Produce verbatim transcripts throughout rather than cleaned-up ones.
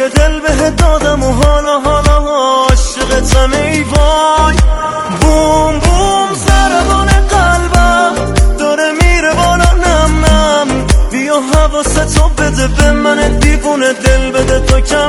یه دل بهت دادم و حالا حالا عاشقتم ای وای. بوم بوم ضربان قلبم داره میره بالا نم نم، بیا حواستو بده به من دیوونه دل بده تو کم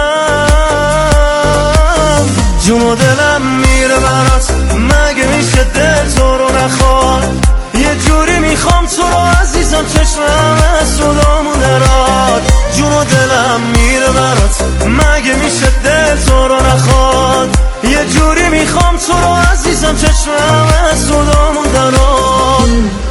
کم. جون و دلم میره برات مگه میشه دل تو رو نخواد، یه جوری میخوام تو رو عزیزم چشمم از صدامون دراد. جون و دلم میره برات مگه میشه دل تو رو نخواد، یه جوری میخوام تو رو عزیزم چشمم از صدامون دراد.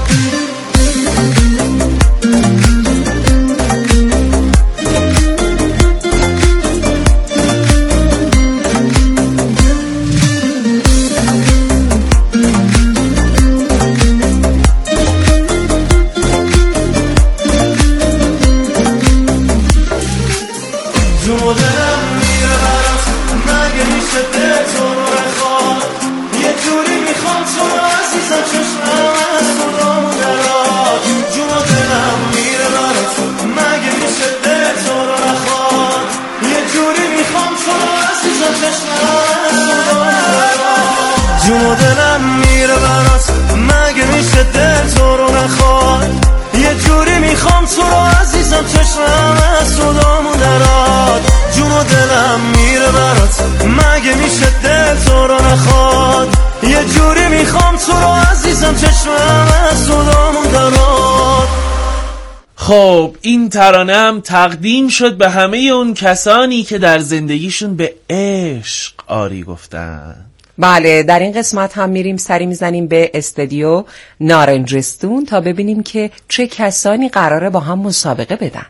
جون و دلم میره برات مگه میشه دل تو رو نخواد، یه جوری میخوام تو رو عزیزم چشمم از صدامون دراد. جون و دلم میره برات مگه میشه دل تو رو نخواد، یه جوری میخوام تو رو عزیزم چشمم از صدامون دراد. خب این ترانه هم تقدیم شد به همه اون کسانی که در زندگیشون به عشق آری گفتن. بله، در این قسمت هم میریم سری میزنیم به استودیو نارنجستون تا ببینیم که چه کسانی قراره با هم مسابقه بدن.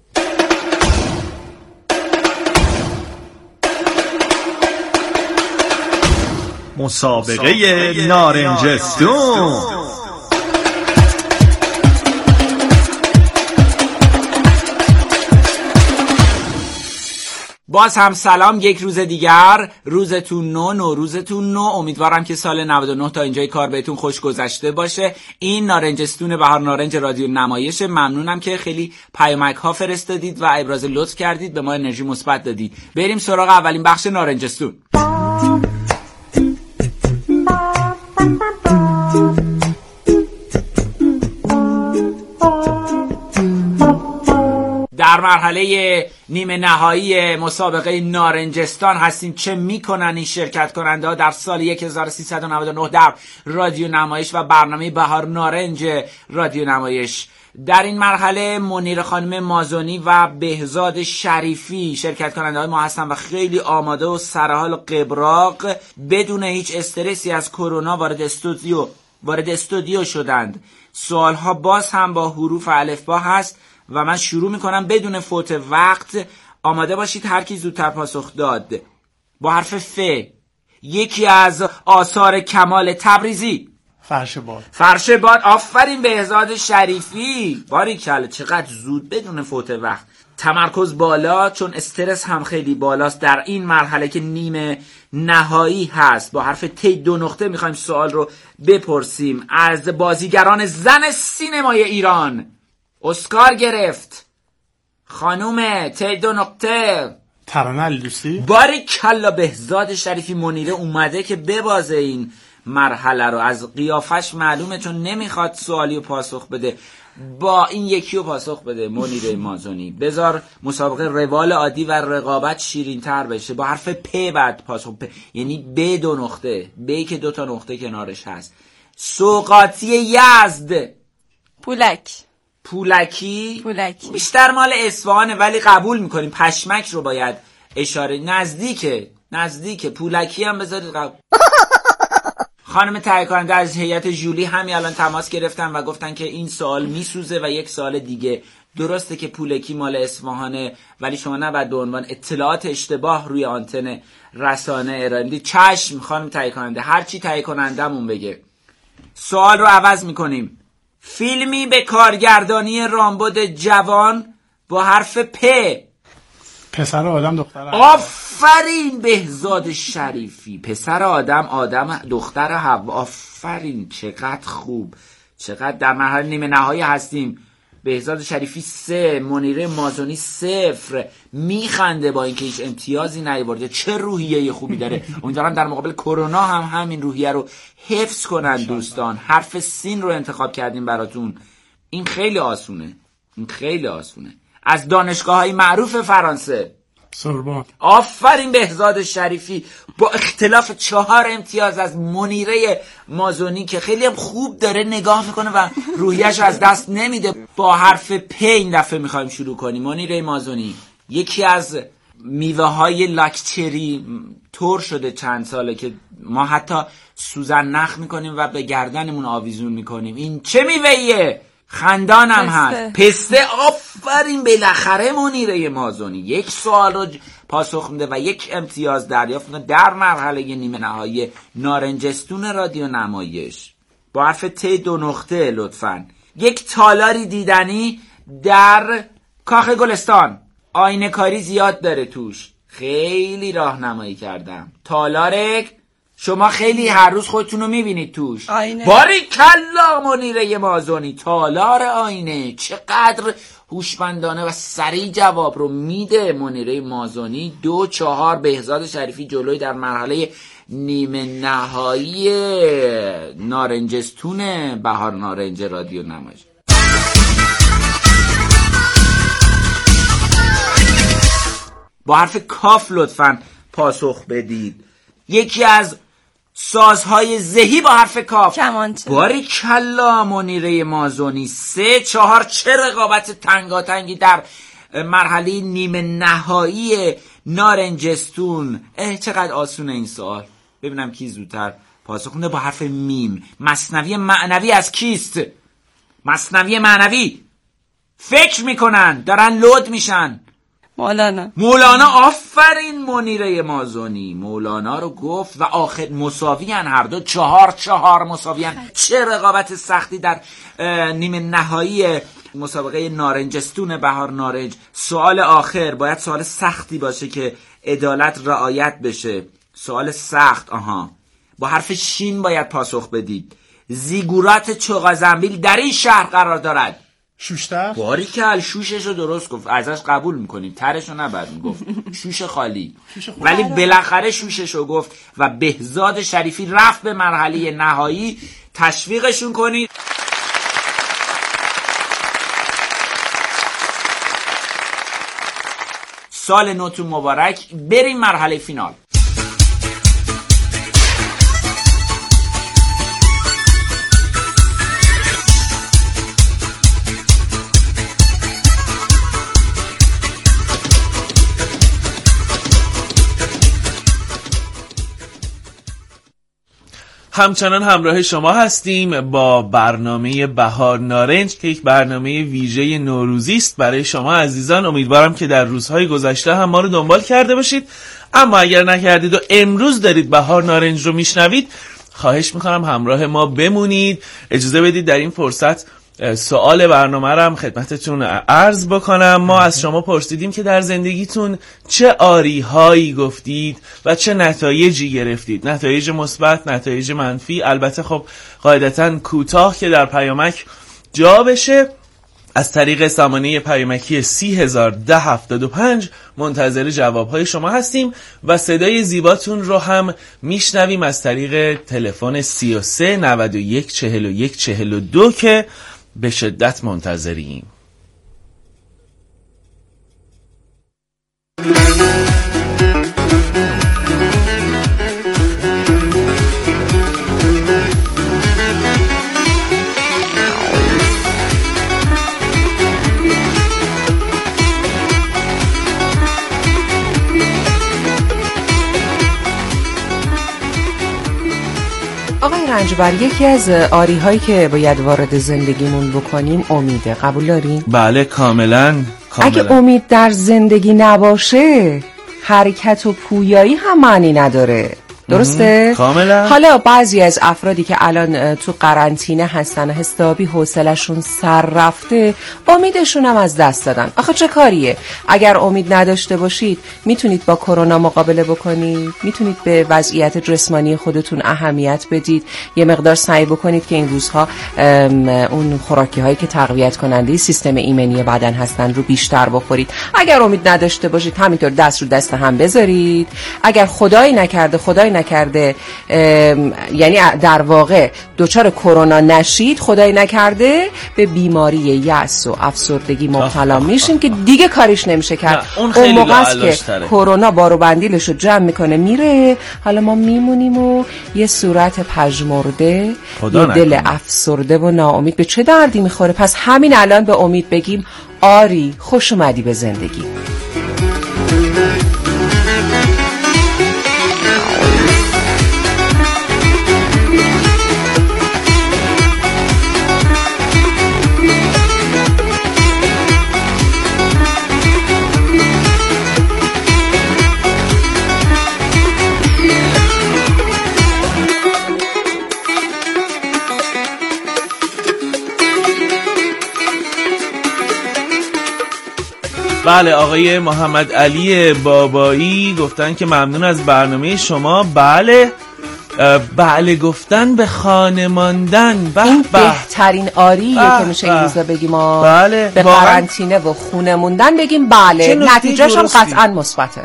مسابقه نارنجستون. باز هم سلام، یک روز دیگر، روزتون نو نو روزتون نو. امیدوارم که سال نود و نه تا اینجای کار بهتون خوش گذشته باشه. این نارنجستون بهار نارنج رادیو نمایش. ممنونم که خیلی پیامک ها فرستادید و ابراز لطف کردید، به ما انرژی مثبت دادید. بریم سراغ اولین بخش نارنجستون. در مرحله نیمه نهایی مسابقه نارنجستان هستیم. چه میکنن این شرکت کننده ها در سال هزار و سیصد و نود و نه در رادیو نمایش و برنامه بهار نارنج رادیو نمایش؟ در این مرحله منیر خانم مازونی و بهزاد شریفی شرکت کننده های ما هستن و خیلی آماده و سرحال و قبراق بدون هیچ استرسی از کرونا وارد استودیو وارد استودیو شدند. سوال ها باز هم با حروف الفبا هست و من شروع میکنم بدون فوت وقت. آماده باشید، هر کی زودتر پاسخ داد. با حرف ف، یکی از آثار کمال تبریزی. فرش باد. فرش باد. آفرین بهزاد شریفی، باریکلا، چقدر زود بدون فوت وقت. تمرکز بالا، چون استرس هم خیلی بالاست در این مرحله که نیمه نهایی هست. با حرف ت دو نقطه میخوایم سوال رو بپرسیم از بازیگران زن سینمای ایران. اسکار گرفت خانوم ت دو نقطه ترانه علیدوستی. باریکلا بهزاد شریفی. منیره اومده که ببازه این مرحله رو، از قیافش معلومه، چون نمیخواد سوالی رو پاسخ بده، با این یکی رو پاسخ بده. منیره مازونی، بذار مسابقه روال عادی و رقابت شیرین تر بشه. با حرف پ بعد پاسخ پ، یعنی ب دو نقطه، ب که دو تا نقطه کنارش هست. سوقاتی یزد. پولک. پولکی؟ پولکی بیشتر مال اصفهانه ولی قبول میکنیم. پشمک رو باید اشاره، نزدیکه نزدیکه پولکی هم بذارید قبول. خانم تهیه کننده از هیئت ژولی همین الان تماس گرفتن و گفتن که این سوال میسوزه و یک سوال دیگه. درسته که پولکی مال اصفهانه ولی شما نباید به عنوان اطلاعات اشتباه روی آنتن رسانه ارائه بدید. چشم خانم تهیه کننده، هر چی تهیه کنندمون بگه. سوال رو عوض میکنیم. فیلمی به کارگردانی رامبد جوان با حرف پ. پسر آدم دختر حوا. آفرین بهزاد شریفی. پسر آدم آدم دختر حوا. آفرین، چقدر خوب، چقدر. در مرحله نیمه نهایی هستیم. بهزاد شریفی سه، منیره مازونی صفر. میخنده با اینکه هیچ امتیازی نیاورده. چه روحیه خوبی داره. امیدوارم در مقابل کرونا هم همین روحیه رو حفظ کنن دوستان. حرف سین رو انتخاب کردیم براتون. این خیلی آسونه. این خیلی آسونه. از دانشگاه‌های معروف فرانسه. سوربن. آفرین بهزاد شریفی با اختلاف چهار امتیاز از منیره مازونی که خیلی هم خوب داره نگاه میکنه و روحیه‌اش از دست نمیده. با حرف پ این دفعه میخوایم شروع کنیم. منیره مازونی یکی از میوه های لاکچری تور شده چند ساله که ما حتی سوزن نخ میکنیم و به گردنمون آویزون میکنیم. این چه میوهیه؟ خندانم هست. پسته. آفرین بالاخره منیره مازونی یک سوال رو پاسخ میده و یک امتیاز دریافت میکنه در مرحله نیمه نهایی نارنجستون رادیو نمایش. با حرف ت دو نقطه لطفاً. یک تالاری دیدنی در کاخ گلستان. آینه کاری زیاد داره توش. خیلی راهنمایی کردم. تالارک شما خیلی هر روز خودتون رو میبینید توش. آینه. باریکلا منیره مازونی. تالار آینه. چقدر هوشمندانه و سریع جواب رو میده منیره مازونی. دو چهار. بهزاد شریفی جلوی در مرحله نیمه نهایی نارنجستون بهار نارنج رادیو نمایش. با حرف کاف لطفاً پاسخ بدید. یکی از سازهای ذهی با حرف کاف. کمانچه. باریکلا منیره مازونی. سه چهار. چه رقابت تنگاتنگی در مرحله نیمه نهایی نارنجستون. اه چقدر آسونه این سوال. ببینم کی زودتر پاسخ میده. با حرف میم. مثنوی معنوی از کیست؟ مثنوی معنوی. فکر میکنن دارن لود میشن. مولانا. مولانا. آفرین منیره مازونی. مولانا رو گفت و آخر مساویان هر دو. چهار چهار مساویان. چه رقابت سختی در نیمه نهایی مسابقه نارنجستون بهار نارنج. سوال آخر باید سوال سختی باشه که عدالت رعایت بشه. سوال سخت. آها با حرف شین باید پاسخ بدید. زیگورات چوغازنبیل در این شهر قرار دارد. شوشتر. باریکل. شوشش رو درست گفت. ازش قبول میکنیم. ترش رو نباید میگفت. شوش خالی. شوش خالی. ولی بالاخره شوشش رو گفت و بهزاد شریفی رفت به مرحله نهایی. تشویقشون کنید. سال نوتون مبارک. بریم مرحله فینال. همچنان همراه شما هستیم با برنامه بهار نارنج که یک برنامه ویژه نوروزی است برای شما عزیزان. امیدوارم که در روزهای گذشته هم ما رو دنبال کرده باشید، اما اگر نکردید و امروز دارید بهار نارنج رو میشنوید، خواهش میکنم همراه ما بمونید. اجازه بدید در این فرصت سوال برنامه رو هم خدمتتون عرض بکنم. ما از شما پرسیدیم که در زندگیتون چه آری هایی گفتید و چه نتایجی گرفتید، نتایج مثبت، نتایج منفی. البته خب قاعدتاً کوتاه که در پیامک جا بشه. از طریق سامانه پیامکی سی هزار ده هفتاد و پنج منتظر جوابهای شما هستیم و صدای زیباتون رو هم میشنویم از طریق تلفن سی و سه نود و یک چهل و یک چهل و دو که به شدت منتظریم. آقای رنجبر، یکی از آری هایی که باید وارد زندگیمون بکنیم امیده. قبول دارین؟ بله کاملا کاملا. اگه امید در زندگی نباشه حرکت و پویایی هم معنی نداره. درسته؟ کاملا. حالا بعضی از افرادی که الان تو قرنطینه هستن و حسابی حوصله‌شون سر رفته، امیدشون هم از دست دادن. آخه چه کاریه؟ اگر امید نداشته باشید میتونید با کرونا مقابله بکنید، میتونید به وضعیت جسمانی خودتون اهمیت بدید، یه مقدار سعی بکنید که این روزها اون خوراکی هایی که تقویت کننده سیستم ایمنی بدن هستن رو بیشتر بخورید. اگر امید نداشته باشید همینطور دست رو دست هم بذارید. اگر خدای نکرده خدای نکرده یعنی در واقع دچار کرونا نشید، خدای نکرده به بیماری یأس و افسردگی مبتلا میشین که دیگه کاریش نمیشه کرد. اون, اون موقع است که کرونا بارو بندیلش رو جمع میکنه میره. حالا ما میمونیم و یه صورت پژمرده، یه دل افسرده و ناامید. به چه دردی میخوره؟ پس همین الان به امید بگیم آری خوش اومدی به زندگی. بله، آقای محمد علی بابایی گفتن که ممنون از برنامه شما. بله بله گفتن به خانه ماندن به این به. بهترین آریه که میشه این روزا بگیم. بله. به قرنطینه و خونه موندن بگیم بله، نتیجهش هم قطعا مثبته.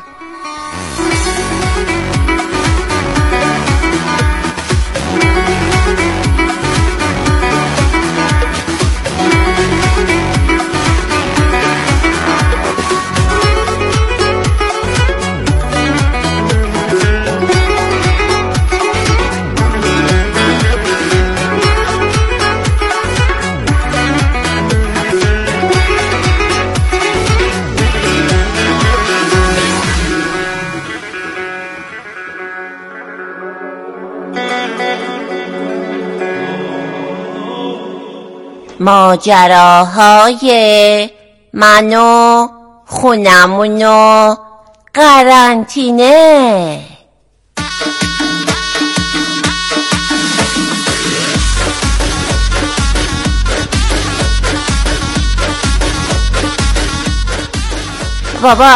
ماجراهای من و خونمون و قرنطینه. بابا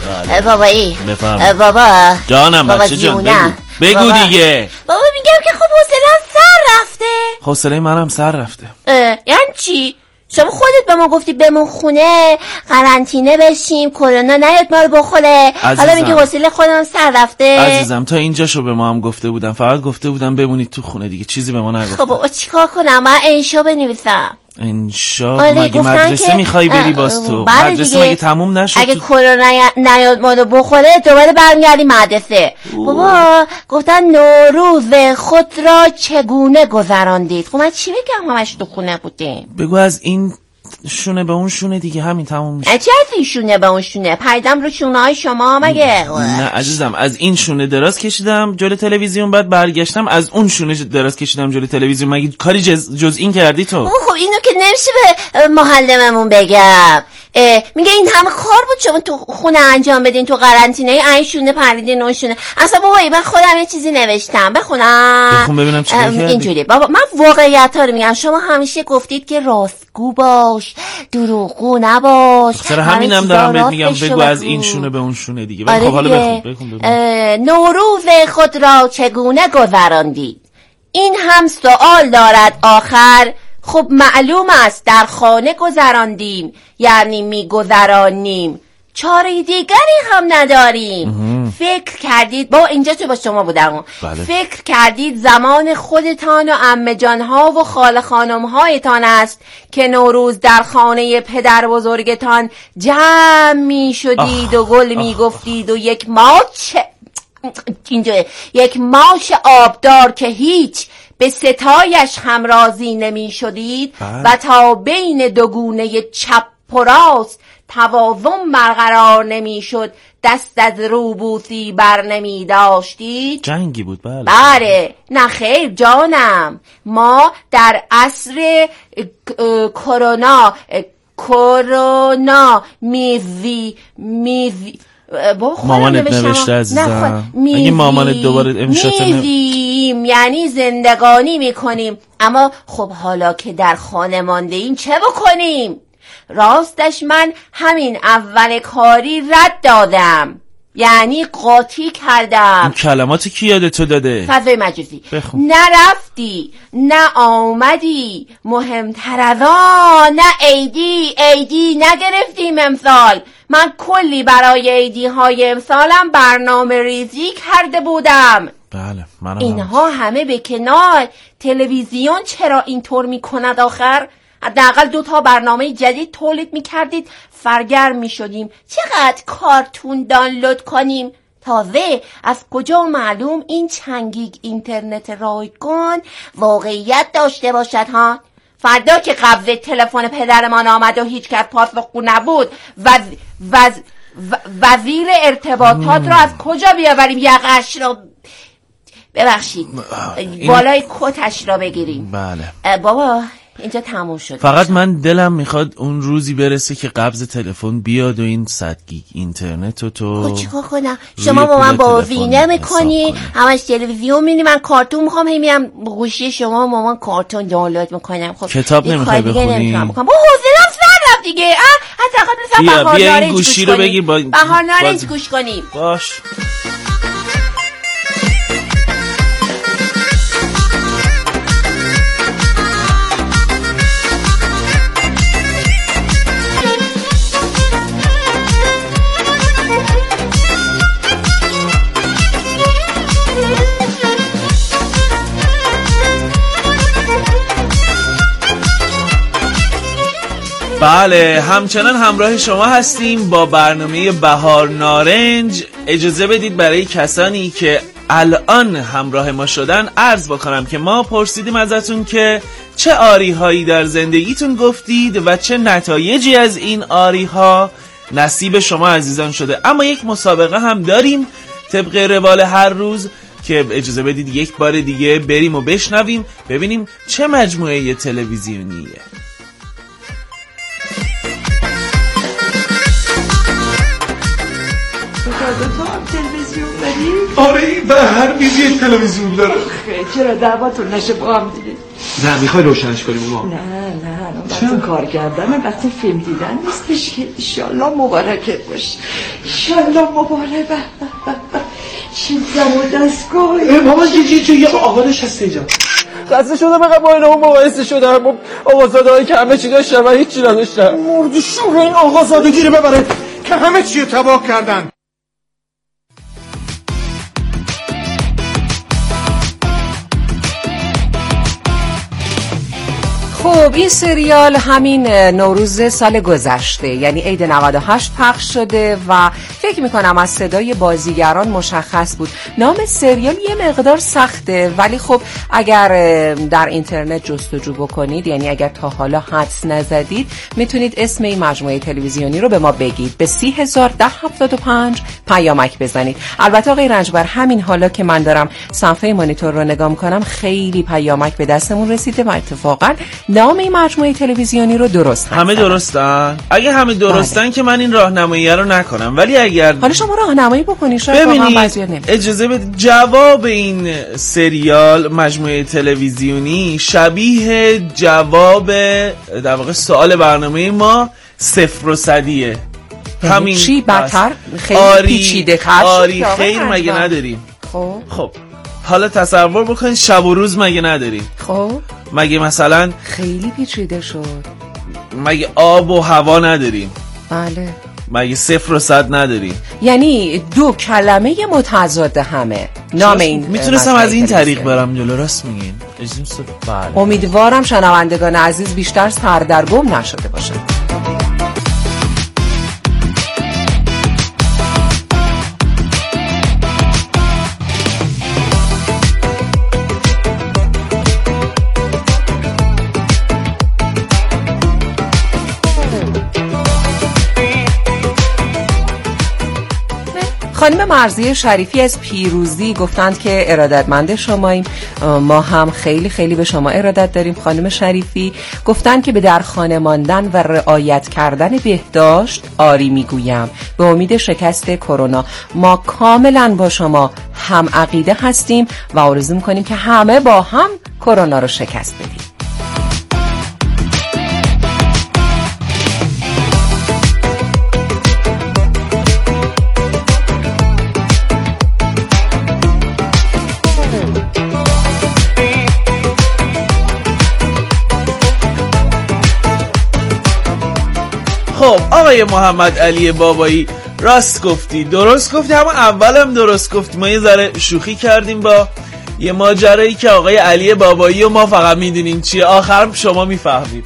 بابایی بابا جانم بچه جان بگو, بگو بابا. دیگه بابا میگم که خب حوصله‌ام سر رفته. حوصله منم سر رفته. یعنی چی؟ شما خودت به ما گفتی بمون خونه، قرنطینه بشیم، کرونا نیاد ما رو بخوره. حالا میگه حوصله خودم سر رفته. عزیزم تا اینجاشو به ما هم گفته بودم، فقط گفته بودم بمونید تو خونه، دیگه چیزی به ما نگفتن. خب بابا چیکار کنم؟ من انشا بنویسم. انشا؟ مگه مدرسه میخوای بری باز تو؟ مدرسه مگه تموم نشد؟ اگه کرونا نیاد ما رو بخوره دوباره برمیگردی مدرسه. بابا گفتن نوروز خود را چگونه گذراندید؟ خب من چی بگم همش تو خونه بودیم؟ بگو از این شونه به اون شونه دیگه، همین تموم میشه. چه از این شونه به اون شونه؟ پیدم رو شونه های شما مگه؟ نه عزیزم، از این شونه دراز کشیدم جلوی تلویزیون، بعد برگشتم از اون شونه دراز کشیدم جلوی تلویزیون. مگه کاری جز, جز این کردی تو؟ خب اینو که نمیشه به معلممون بگم. میگه این همه کار بود شما تو خونه انجام بدین، تو قرنطینه این شونه پریدین اون شونه. اصلا بابا من خودم یه چیزی نوشتم، بخونم بخون ببینم چی کردی. اینجوری بابا من واقعیت ها رو میگم. شما همیشه گفتید که راستگو باش، دروغگو نباش. چرا همینم دارم بهت میگم بگو از این شونه به اون شونه دیگه. آره خب حالا بخون بخون ببینم. نوروز خود را چگونه گذراندید؟ این هم سوال دارد آخر. خب معلوم است در خانه گذراندیم، یعنی میگذرانیم، چاره دیگری هم نداریم. امه. فکر کردید با اینجا تو با شما بودم. بله. فکر کردید زمان خودتان و عمه جانها و خاله خانمهایتان است که نوروز در خانه پدر بزرگتان جمع می شدید و گل می گفتید و یک ماچ اینجا یک ماش آبدار که هیچ به ستایش هم راضی نمی شدید و تا بین دو گونه چپ و راست توازن برقرار نمی شد دست از روبوسی بر نمی داشتید. جنگی بود. بله بله نه خیر جانم، ما در عصر کرونا کرونا میزی میزی بابا خودم مامانت نوشتم. نوشته عزیزم. نه خود اگه مامانت دوباره امشات میدیم یعنی زندگانی میکنیم. اما خب حالا که در خانه مانده ایم چه بکنیم؟ راستش من همین اول کاری رد دادم، یعنی قاطی کردم. این کلمات کی یادتو داده؟ فضای مجازی. بخون. نرفتی، نه آمدی، مهمتر از آن نه ایدی ایدی نگرفتیم امسال. من کلی برای ایدی های امسالم برنامه ریزی کرده بودم. بله منم. اینها همه به کنار، تلویزیون چرا اینطور میکند آخر؟ حداقل دو تا برنامه جدید تولید میکردید فرگر میشدیم. چقدر کارتون دانلود کنیم؟ تازه از کجا معلوم این چنگیگ اینترنت رایگان واقعیت داشته باشد ها؟ فردا که قبض تلفن پدرمان آمد و هیچ کس پاسخگو نبود، وز... وز... وزیر ارتباطات رو از کجا بیاوریم؟ یقش رو ببخشید بالای کتش را بگیریم. بله بابا اینجا تموم شد. فقط من دلم میخواد اون روزی برسه که قبض تلفن بیاد و این صد گیگ اینترنت رو تو چیکار کنم؟ شما با من بازی نمی‌کنی، همش تلویزیون می‌بینی، من کارتون می‌خوام، هی میام گوشی شما مامان کارتون دانلود می‌کنم. خب کتاب نمی‌خوای بخونی؟ با حوصله‌ام سر رفت دیگه. حتی قبل بیا بهار بیا این نارنج گوشی رو بگیر با بهار نارنج گوش کنیم. باش. بله همچنان همراه شما هستیم با برنامه بهار نارنج. اجازه بدید برای کسانی که الان همراه ما شدن عرض بکنم که ما پرسیدیم ازتون که چه آری هایی در زندگیتون گفتید و چه نتایجی از این آری ها نصیب شما عزیزان شده. اما یک مسابقه هم داریم طبق روال هر روز که اجازه بدید یک بار دیگه بریم و بشنویم ببینیم چه مجموعه تلویزیونیه. تلویزیون داری؟ آره به هر بیزی تلویزیون داره. چرا دعواتون نشه با هم دیگه؟ نه میخوای روشنش کنیم ما. نه نه وقتی کار کردن وقتی فیلم دیدن نیستش که. ایشالله مبارکت باشه، ایشالله مبارک. چه زم و دستگاهی بابا یه چه یه آقادش هست اینجا. خسته شدم بقید با اینه مقایسه شدم با آقازاده هایی که همه چی داشتم و هیچی نداشتم. مرد شور این آقازادگی رو ببره که همه چی رو تباه کردن. خب این سریال همین نوروز سال گذشته یعنی عید نود و هشت پخش شده و فکر میکنم از صدای بازیگران مشخص بود. نام سریال یه مقدار سخته ولی خب اگر در اینترنت جستجو بکنید، یعنی اگر تا حالا حدس نزدید، میتونید اسم این مجموعه تلویزیونی رو به ما بگید. به سی هزار ده هفتاد و پنج پیامک بزنید. البته آقای رنجبر همین حالا که من دارم صفحه مانیتور رو نگاه میکنم خیلی پیامک به دستمون رسیده و اتفاقا نام این مجموعه تلویزیونی رو درست همه درستن؟ اگه همه درستن بله. که من این راهنمایی رو نکنم، ولی اگر حالا شما راهنمایی بکنید شاید ببینید اجازه بدید جواب این سریال مجموعه تلویزیونی شبیه جواب در واقع سوال برنامه ما صفر و صدیه. همین چی بدتر خیلی آری... پیچیده تر آری خیر مگه نداریم؟ خب خب حالا تصور بکنید شب و روز مگه نداریم؟ خب مگه مثلا خیلی پیچیده شد. مگه آب و هوا نداریم؟ بله. مگه صفر و صد نداریم؟ یعنی دو کلمه متضاد همه. نام این میتونستم از این طریق برم جلو. راست میگین. بله. امیدوارم شنوندگان عزیز بیشتر سردرگم نشده باشن. خانم مرضیه شریفی از پیروزی گفتند که ارادتمند شماییم. ما هم خیلی خیلی به شما ارادت داریم خانم شریفی. گفتند که به در خانه ماندن و رعایت کردن بهداشت آری میگویم به امید شکست کرونا. ما کاملا با شما هم عقیده هستیم و آرزو میکنیم که همه با هم کرونا رو شکست بدیم. خب آقای محمد علی بابایی، راست گفتی، درست گفتی، همون اولم درست گفتی. ما یه ذره شوخی کردیم با یه ماجرایی که آقای علی بابایی و ما فقط میدونیم چیه، آخرم شما میفهمید.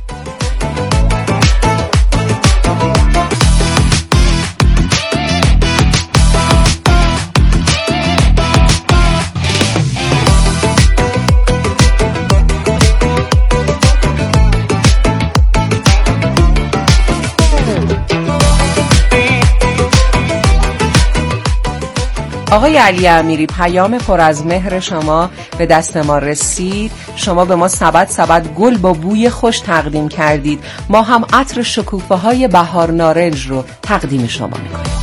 آقای علی امیری، پیام پر از مهر شما به دست ما رسید. شما به ما سبد سبد گل با بوی خوش تقدیم کردید. ما هم عطر شکوفه های بهار نارنج رو تقدیم شما میکنیم.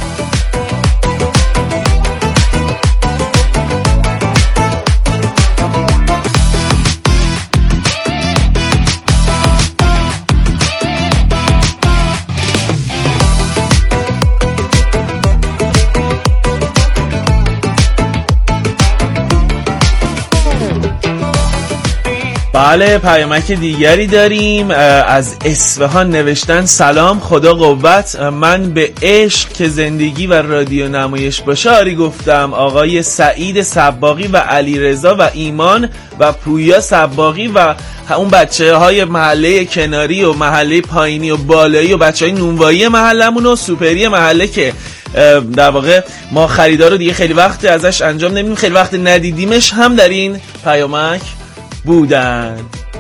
بله، پیامک دیگری داریم از اصفهان. نوشتن سلام، خدا قوت، من به عشق که زندگی و رادیو نمایش باشه آری گفتم. آقای سعید صباغی و علی رضا و ایمان و پویا صباغی و اون بچه های محله کناری و محله پایینی و بالایی و بچه های نونوایی محلمون و سوپری محله که در واقع ما خریدار رو دیگه خیلی وقت ازش انجام نمیدیم، خیلی وقت ندیدیمش، هم در این پیامک بودن.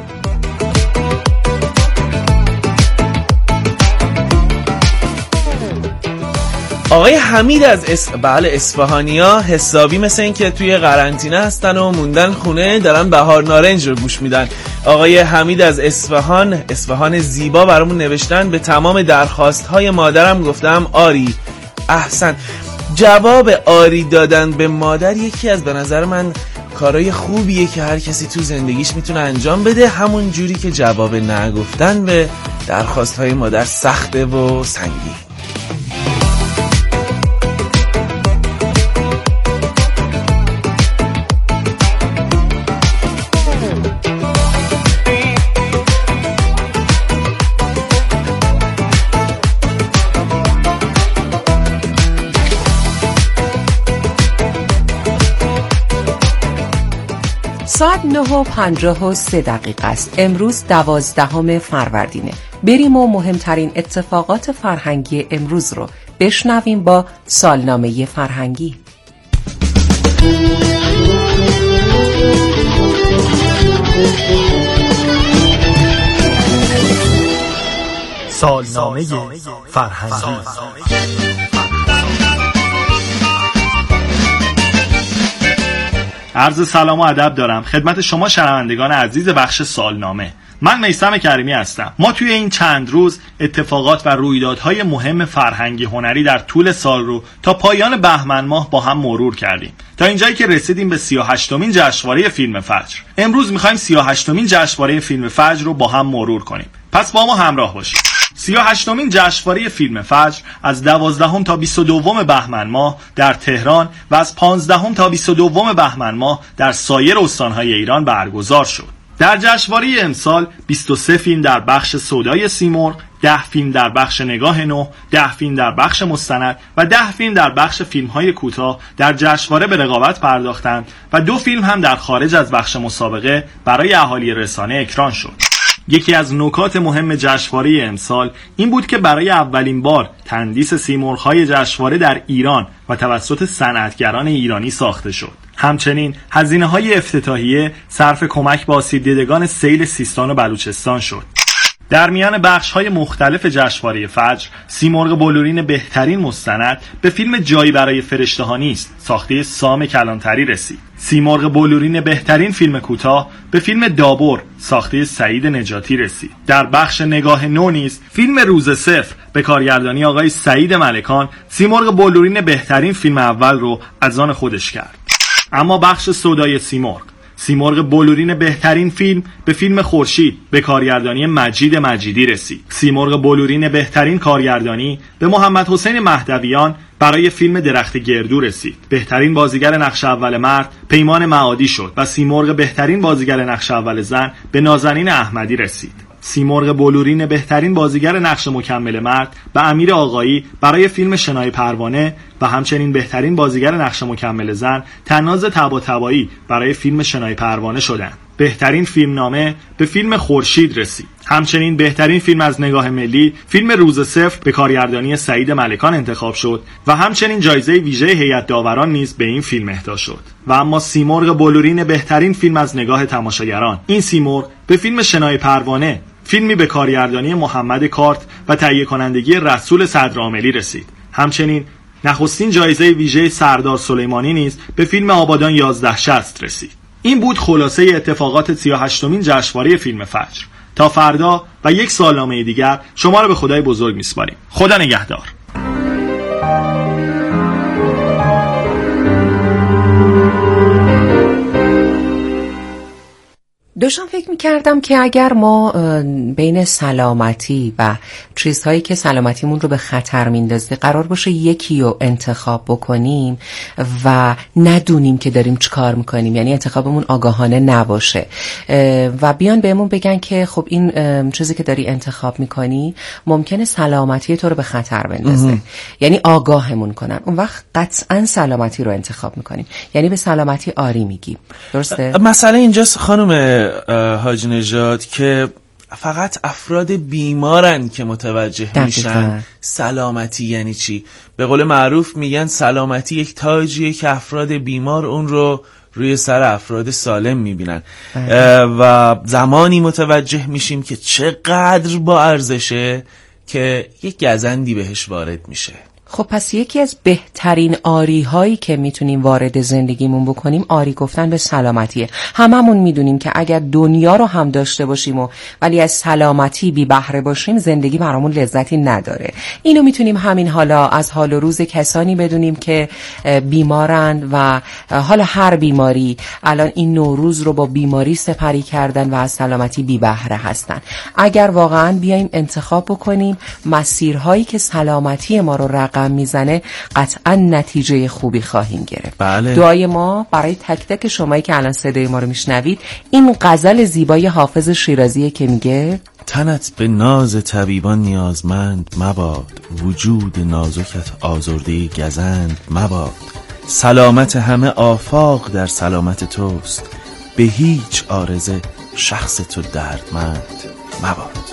آقای حمید از اس... بله اصفهانیا حسابی مثل این که توی قرنطینه هستن و موندن خونه، دارن بهار نارنج رو گوش میدن. آقای حمید از اصفهان، اصفهان زیبا، برامون نوشتن به تمام درخواست های مادرم گفتم آری. احسن. جواب آری دادن به مادر یکی از به نظر من کارای خوبیه که هر کسی تو زندگیش میتونه انجام بده، همون جوری که جواب نگفتن به درخواست های مادر سخته و سنگین. ساعت نه و پنجاه و سه دقیقه است. امروز دوازدهم فروردینه. بریم و مهمترین اتفاقات فرهنگی امروز رو بشنویم با سالنامه فرهنگی. سالنامه فرهنگی. عرض سلام و ادب دارم خدمت شما شنوندگان عزیز بخش سالنامه. من میثم کریمی هستم. ما توی این چند روز اتفاقات و رویدادهای مهم فرهنگی هنری در طول سال رو تا پایان بهمن ماه با هم مرور کردیم تا اینجایی که رسیدیم به سی و هشتمین جشنواره فیلم فجر. امروز می‌خوایم سی و هشتمین جشنواره فیلم فجر رو با هم مرور کنیم. پس با ما همراه باشید. سی و هشتمین جشنواره فیلم فجر از دوازدهم تا بیست و دوم بهمن ماه در تهران و از پانزدهم تا بیست و دوم بهمن ماه در سایر استان‌های ایران برگزار شد. در جشنواره امسال بیست و سه فیلم در بخش سودای سیمرغ، ده فیلم در بخش نگاه نو، ده فیلم در بخش مستند و ده فیلم در بخش فیلم‌های کوتاه در جشنواره به رقابت پرداختند و دو فیلم هم در خارج از بخش مسابقه برای اهالی رسانه اکران شد. یکی از نکات مهم جشنواره امسال این بود که برای اولین بار تندیس سیمرغ‌های جشنواره در ایران و توسط صنعتگران ایرانی ساخته شد. همچنین هزینه‌های افتتاحیه صرف کمک به آسیب دیدگان سیل سیستان و بلوچستان شد. در میان بخش‌های مختلف جشنواره فجر، سیمرغ بلورین بهترین مستند به فیلم جایی برای فرشته‌ها نیست ساخته سام کلانتری رسید. سیمرغ بلورین بهترین فیلم کوتاه به فیلم دابور ساخته سعید نجاتی رسید. در بخش نگاه نو نیز فیلم روز صفر به کارگردانی آقای سعید ملکان سیمرغ بلورین بهترین فیلم اول رو از آن خودش کرد. اما بخش سودای سیمرغ، سیمرغ بلورین بهترین فیلم به فیلم خورشید به کارگردانی مجید مجیدی رسید. سیمرغ بلورین بهترین کارگردانی به محمد حسین مهدویان برای فیلم درخت گردو رسید. بهترین بازیگر نقش اول مرد پیمان معادی شد و سیمرغ بهترین بازیگر نقش اول زن به نازنین احمدی رسید. سیمرغ بلورین بهترین بازیگر نقش مکمل مرد به امیر آقایی برای فیلم شنای پروانه و همچنین بهترین بازیگر نقش مکمل زن تناز طباطبایی برای فیلم شنای پروانه شدند. بهترین فیلمنامه به فیلم خورشید رسید. همچنین بهترین فیلم از نگاه ملی فیلم روز صفر به کارگردانی سعید ملکان انتخاب شد و همچنین جایزه ویژه هیئت داوران نیز به این فیلم اهدا شد. و اما سیمرغ بلورین بهترین فیلم از نگاه تماشاگران، این سیمرغ به فیلم شنای پروانه، فیلمی به کارگردانی محمد کارت و تهیه کنندگی رسول صدرعاملی رسید. همچنین نخستین جایزه ویژه سردار سلیمانی نیز به فیلم آبادان یازده شصت رسید. این بود خلاصه اتفاقات سی و هشتمین جشنواره فیلم فجر. تا فردا و یک سالنامه دیگر شما را به خدای بزرگ میسپاریم. خدا نگهدار. داشتم فکر میکردم که اگر ما بین سلامتی و چیزهایی که سلامتیمون رو به خطر میندازه قرار باشه یکی رو انتخاب بکنیم و ندونیم که داریم چی کار میکنیم، یعنی انتخابمون آگاهانه نباشه و بیان بهمون بگن که خب این چیزی که داری انتخاب میکنی ممکنه سلامتی تو رو به خطر بندازه، یعنی آگاهمون کنن، اون وقت قطعا سلامتی رو انتخاب میکنیم، یعنی به سلامتی آری میگیم. درسته؟ مسئله اینجاست خانم حاج نژاد که فقط افراد بیمارن که متوجه دقیقا. میشن سلامتی یعنی چی. به قول معروف میگن سلامتی یک تاجیه که افراد بیمار اون رو روی سر افراد سالم میبینن و زمانی متوجه میشیم که چقدر با ارزشه که یک گزندی بهش وارد میشه. خب پس یکی از بهترین آری هایی که میتونیم وارد زندگیمون بکنیم آری گفتن به سلامتیه. هممون میدونیم که اگر دنیا رو هم داشته باشیم و ولی از سلامتی بی بهره باشیم زندگی برامون لذتی نداره. اینو میتونیم همین حالا از حال و روز کسانی بدونیم که بیمارن و حالا هر بیماری الان این نوروز رو با بیماری سپری کردن و از سلامتی بی بهره هستن. اگر واقعا بیایم انتخاب بکنیم مسیرهایی که سلامتی ما رو رقم میزنه قطعا نتیجه خوبی خواهیم گرفت. بله. دعای ما برای تک تک شمایی که الان صدای ما رو میشنوید این غزل زیبای حافظ شیرازیه که میگه تنت به ناز طبیبان نیازمند مباد، وجود نازکت آزرده گزند مباد، سلامت همه آفاق در سلامت توست، به هیچ عارضه شخص تو دردمند مباد.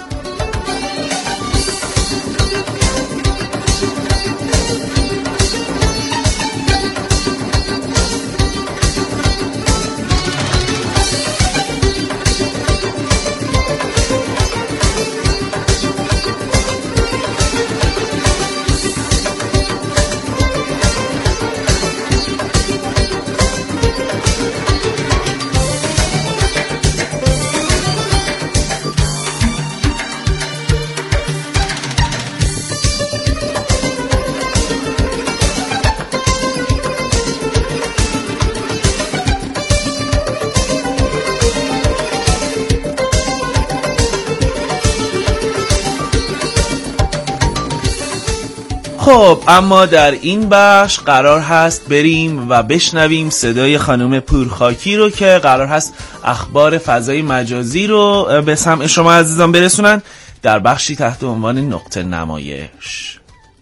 خب اما در این بخش قرار هست بریم و بشنویم صدای خانم پورخاکی رو که قرار هست اخبار فضای مجازی رو به سمع شما عزیزان برسونن در بخشی تحت عنوان نقطه نمایش.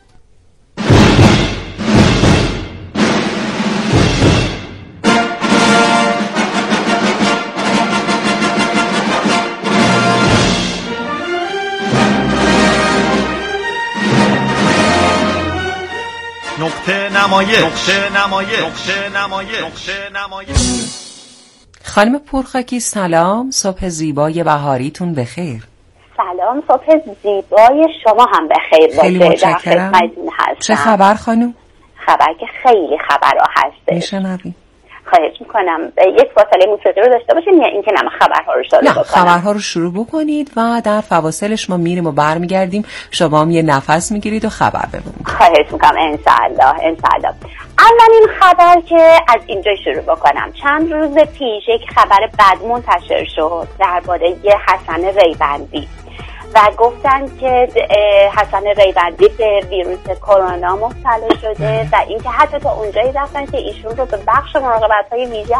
نقطه نمایش. نقطه نمایش. نقطه نمایش. نقطه نمایش. خانم پورخاکی سلام، صبح زیبای بهاریتون بخیر. سلام، صبح زیبای شما هم به خیر باشه. خیلی متشکرم. چه خبر خانم؟ خبر که خیلی خبرها هسته. میشنویم. خواهش میکنم یک فاصله موسیقی رو داشته باشین یا اینکه نم خبرها رو شروع بکنم؟ خبرها رو شروع بکنید و در فواصلش ما میریم و برمیگردیم، شما هم یه نفس میگیرید و خبر بمونید. خواهش میکنم. انشاءالله انشاءالله. اولین خبر که از اینجا شروع بکنم، چند روز پیش یک خبر بد منتشر شد درباره حسن ریوندی و گفتن که حسن ریوندی به ویروس کرونا مبتلا شده و اینکه حتی تا اونجایی رفتن که ایشون رو به بخش مراقبت‌های ویژه